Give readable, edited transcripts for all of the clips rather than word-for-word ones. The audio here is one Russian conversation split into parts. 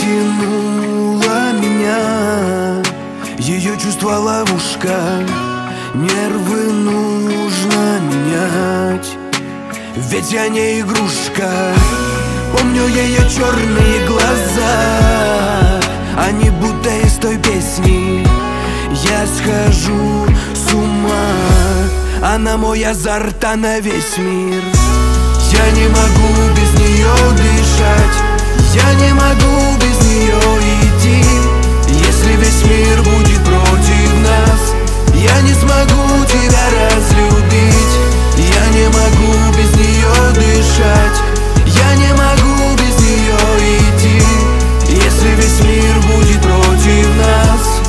затянула меня, ее чувство ловушка, нервы нужно менять, ведь я не игрушка. Помню ее черные глаза, они будто из той песни. Я схожу с ума, она мой азарт, на весь мир. Я не могу без нее дышать, я не могу без нее идти. Если весь мир будет против нас, я не смогу тебя разлюбить. Я не могу без нее дышать, я не могу без нее идти. Если весь мир будет против нас.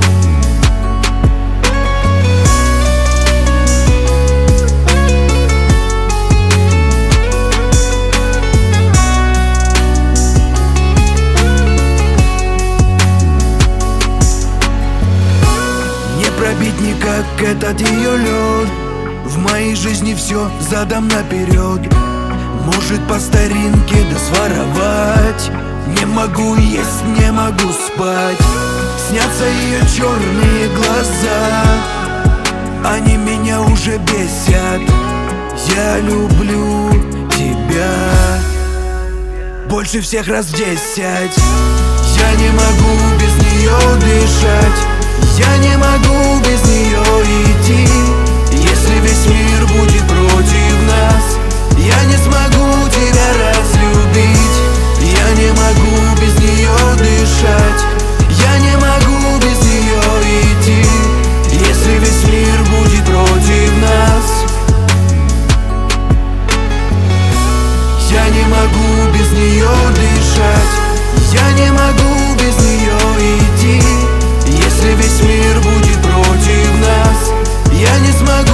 Не пробить никак этот ее лед, в моей жизни все задом наперед. Может по старинке да своровать. Не могу есть, не могу спать. Снятся ее черные глаза, они меня уже бесят. Я люблю тебя больше всех раз в 10. Я не могу без нее дышать, я не могу без нее идти. Если весь мир будет против нас, я не смогу тебя разлюбить. Я не могу без нее дышать, я не могу без нее идти. Если весь мир будет против нас, я не могу без нее дышать, я не могу без нее идти. Если весь мир будет против нас, я не смогу